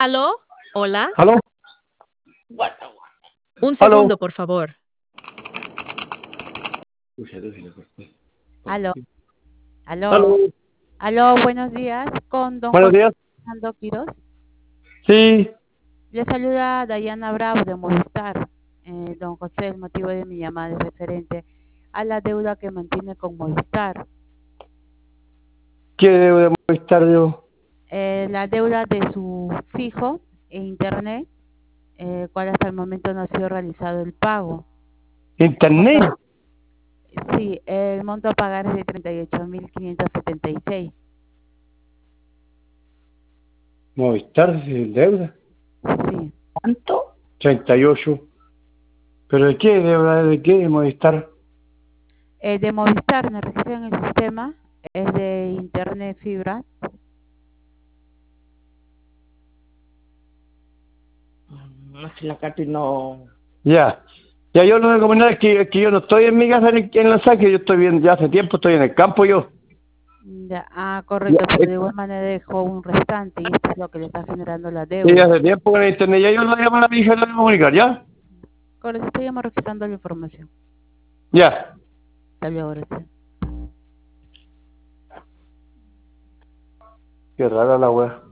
¿Aló? ¿Hola? ¿Aló? Un ¿Aló? segundo, por favor. Aló, ¿Aló? aló, aló, buenos días, con don Buenos José días. Fernando Quiroz. Sí, Le saluda Dayana Bravo de Movistar. Don José, el motivo de mi llamada es referente a la deuda que mantiene con Movistar. ¿qué debo de Movistar yo? La deuda de su fijo e internet, cual hasta el momento no ha sido realizado el pago. ¿Internet? Monto- sí, el monto a pagar es de 38.576. Movistar sin deuda. Sí. ¿Cuánto? 38. ¿Pero de qué deuda? ¿De qué Movistar? De Movistar, me registré en el sistema, es de internet fibra. No, si la Katy no. Ya. Ya yo lo que comentar es que yo no estoy en mi casa en Los Ángeles, yo estoy bien, ya hace tiempo estoy en el campo yo. Ya, Ya, correcto, pero de igual manera dejó un restante y esto es lo que le está generando la sí, deuda. hace tiempo que en internet, ya yo lo voy a llamar a mi hija y lo voy a comunicar, ¿ya? Correcto, estoy registrando la información. Ya. Hasta luego, gracias. Qué rara la wea.